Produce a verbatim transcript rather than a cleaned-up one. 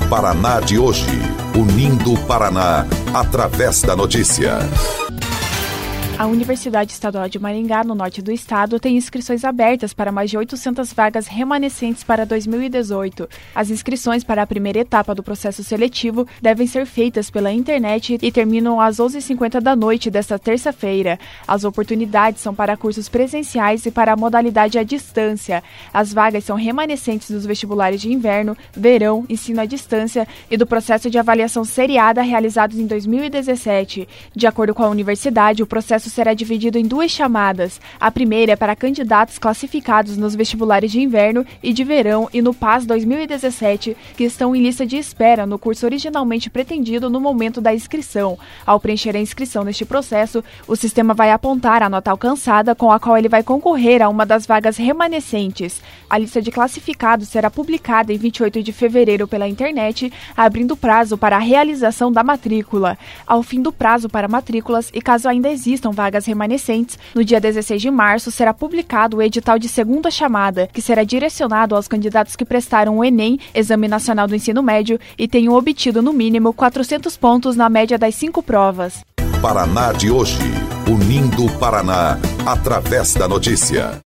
Paraná de hoje, unindo o Paraná através da notícia. A Universidade Estadual de Maringá, no norte do estado, tem inscrições abertas para mais de oitocentas vagas remanescentes para dois mil e dezoito. As inscrições para a primeira etapa do processo seletivo devem ser feitas pela internet e terminam às onze e cinquenta da noite desta terça-feira. As oportunidades são para cursos presenciais e para a modalidade à distância. As vagas são remanescentes dos vestibulares de inverno, verão, ensino à distância e do processo de avaliação seriada realizados em dois mil e dezessete. De acordo com a universidade, o processo será dividido em duas chamadas. A primeira é para candidatos classificados nos vestibulares de inverno e de verão e no P A S dois mil e dezessete, que estão em lista de espera no curso originalmente pretendido no momento da inscrição. Ao preencher a inscrição neste processo, o sistema vai apontar a nota alcançada com a qual ele vai concorrer a uma das vagas remanescentes. A lista de classificados será publicada em vinte e oito de fevereiro pela internet, abrindo prazo para a realização da matrícula. Ao fim do prazo para matrículas, e caso ainda existam vagas remanescentes, no dia dezesseis de março será publicado o edital de segunda chamada, que será direcionado aos candidatos que prestaram o Enem, Exame Nacional do Ensino Médio, e tenham obtido no mínimo quatrocentos pontos na média das cinco provas. Paraná de hoje, unindo o Paraná através da notícia.